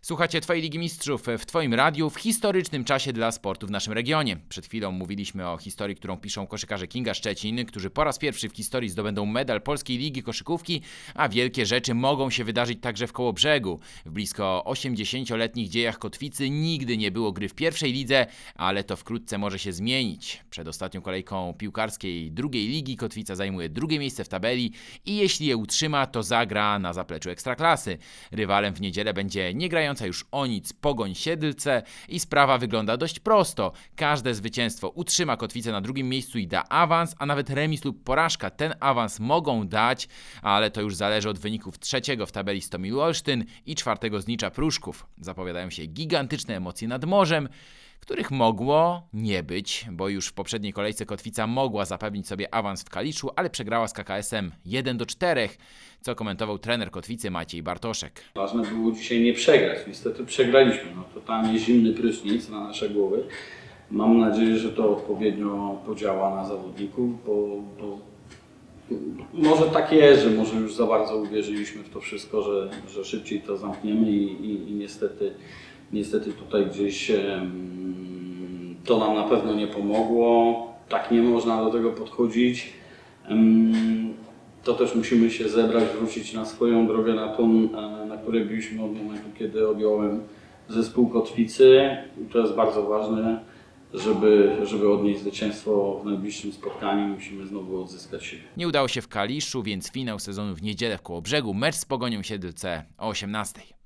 Słuchacie Twojej Ligi Mistrzów w Twoim radiu w historycznym czasie dla sportu w naszym regionie. Przed chwilą mówiliśmy o historii, którą piszą koszykarze Kinga Szczecin, którzy po raz pierwszy w historii zdobędą medal Polskiej Ligi Koszykówki, a wielkie rzeczy mogą się wydarzyć także w Kołobrzegu. W blisko 80-letnich dziejach Kotwicy nigdy nie było gry w pierwszej lidze, ale to wkrótce może się zmienić. Przed ostatnią kolejką piłkarskiej drugiej ligi Kotwica zajmuje drugie miejsce w tabeli i jeśli je utrzyma, to zagra na zapleczu Ekstraklasy. Rywalem w niedzielę będzie niegrająca już o nic Pogoń Siedlce i sprawa wygląda dość prosto. Każde zwycięstwo utrzyma Kotwicę na drugim miejscu i da awans, a nawet remis lub porażka ten awans mogą dać, ale to już zależy od wyników trzeciego w tabeli Stomil Olsztyn i czwartego Znicza Pruszków. Zapowiadają się gigantyczne emocje nad morzem, których mogło nie być, bo już w poprzedniej kolejce Kotwica mogła zapewnić sobie awans w Kaliszu, ale przegrała z KKS-em 1-4, co komentował trener Kotwicy Maciej Bartoszek. Ważne było dzisiaj nie przegrać. Niestety przegraliśmy. Totalnie zimny prysznic na nasze głowy. Mam nadzieję, że to odpowiednio podziała na zawodników, bo może tak jest, że może już za bardzo uwierzyliśmy w to wszystko, że szybciej to zamkniemy i niestety tutaj gdzieś to nam na pewno nie pomogło. Tak nie można do tego podchodzić. To też musimy się zebrać, wrócić na swoją drogę, na której byliśmy od momentu, kiedy objąłem zespół Kotwicy. I to jest bardzo ważne, żeby odnieść zwycięstwo w najbliższym spotkaniu. Musimy znowu odzyskać siebie. Nie udało się w Kaliszu, więc finał sezonu w niedzielę w Kołobrzegu, mecz z Pogonią Siedlce o 18:00.